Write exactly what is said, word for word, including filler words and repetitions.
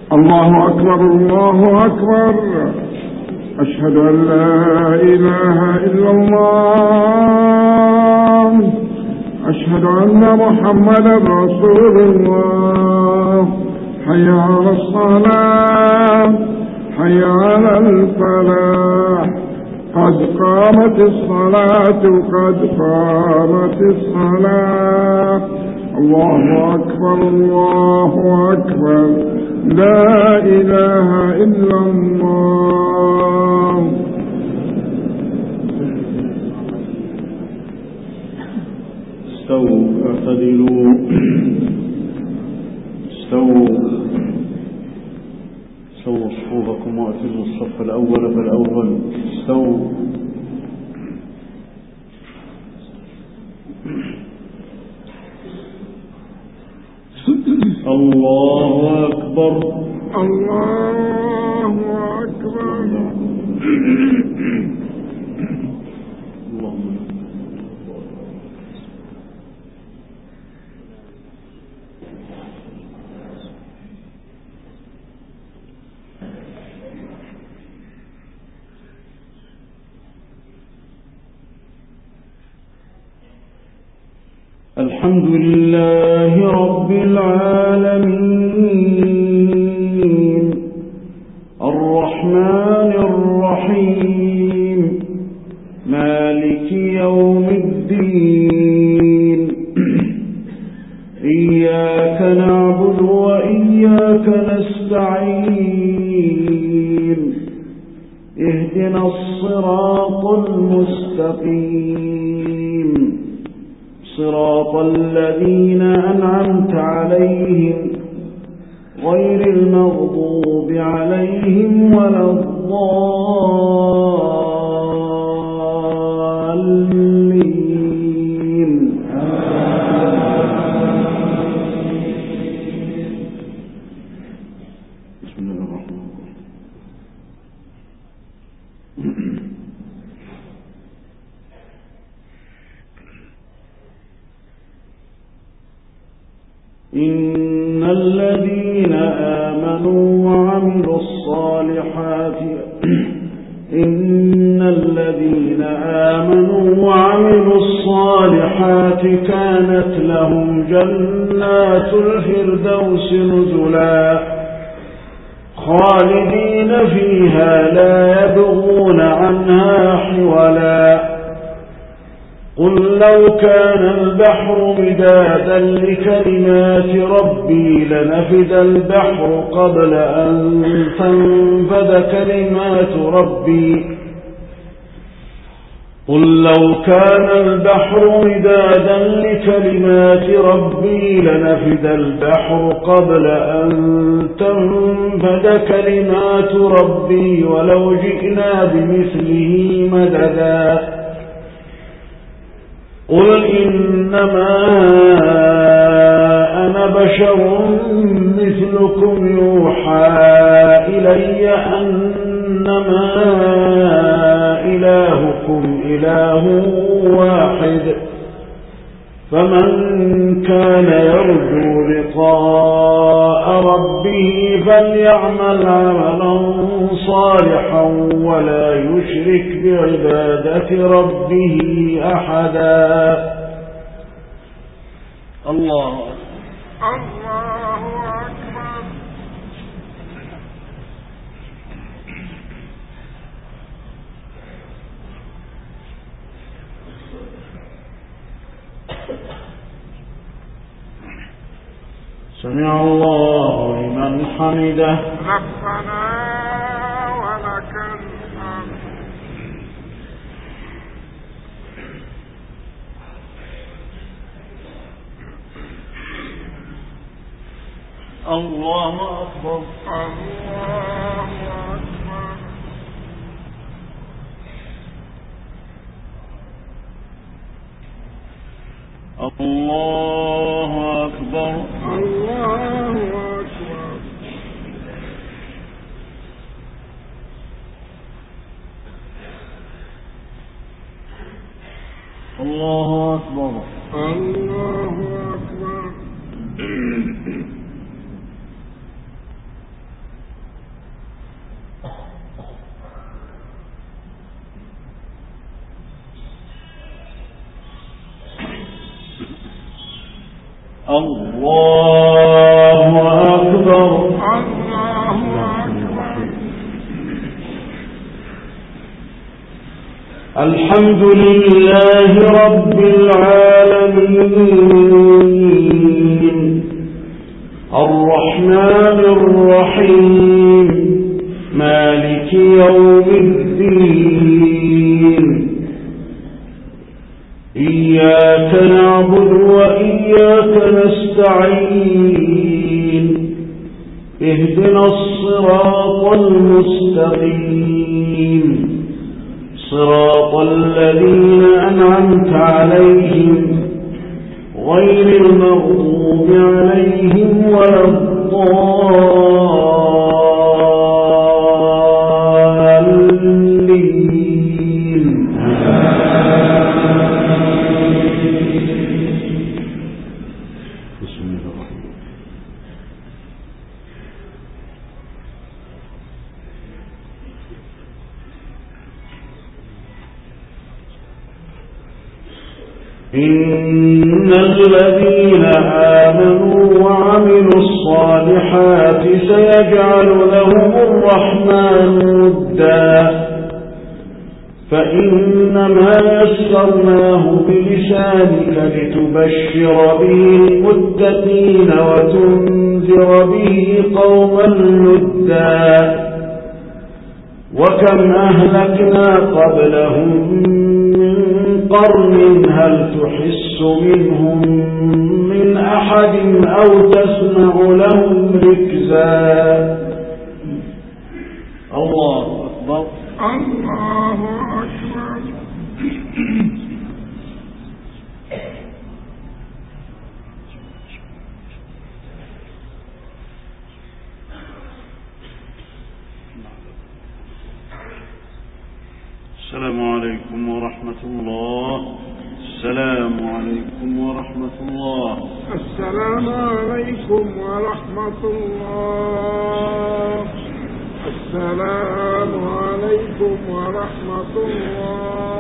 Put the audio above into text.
الله أكبر الله أكبر. أشهد أن لا إله إلا الله. أشهد أن محمدا رسول الله. حي على الصلاة حي على الفلاح. قد قامت الصلاة قد قامت الصلاة. الله أكبر الله أكبر. لا إله إلا الله. استووا اعتدلوا استووا استووا صفوفكم واعتدلوا الصف الأول فالأول. استووا. الله أكبر الله أكبر. الحمد لله رب العالمين الرحمن الرحيم مالك يوم الدين. إياك نعبد وإياك نستعين. اهدنا الصراط المستقيم صراط الذين أنعمت عليهم غير المغضوب عليهم ولا الضالين. بسم الله الرحمن الرحيم. إن الذين آمنوا وعملوا الصالحات إن الذين آمنوا وعملوا الصالحات كانت لهم جنات الفردوس نزلا خالدين فيها لا يبغون عنها حولا. قل لو كان البحر مدادا لكلمات ربي لنفد البحر قبل أن تنفد كلمات ربي قل لو كان البحر مدادا لكلمات ربي لنفد البحر قبل أن تنفد كلمات ربي ولو جئنا بمثله مددا. قل إنما أنا بشر مثلكم يوحى إلي أنما إلهكم إله واحد فمن كان يرجو لقاء ربه فليعمل عملا صالحا ولا يشرك بعبادة ربه أحدا. الله الله أكبر. سمع الله لمن حمده. ربنا ولك الحمد. الله أكبر. الله أكبر. الله أكبر. الله أكبر. الله أكبر. الله أكبر. الله أكبر. الله أكبر. الحمد لله رب العالمين الرحمن الرحيم مالك يوم الدين إياك نعبد وإياك نستعين اهدنا الصراط المستقيم صراط الذين أنعمت عليهم غير المغضوب عليهم ولا الضالين. بسم الله الرحمن الرحيم. إن الذين آمنوا وعملوا الصالحات سيجعل لهم الرحمن ودا فإنما يسرناه بلسانك لتبشر به المتقين وتنذر به قوما لدا وكم أهلكنا قبلهم قرن هل تحس منهم من أحد أو تسمع لهم ركزا. الله أكبر. الله أكبر. السلام عليكم ورحمة الله. السلام عليكم ورحمة الله. السلام عليكم ورحمة الله. السلام عليكم ورحمة الله.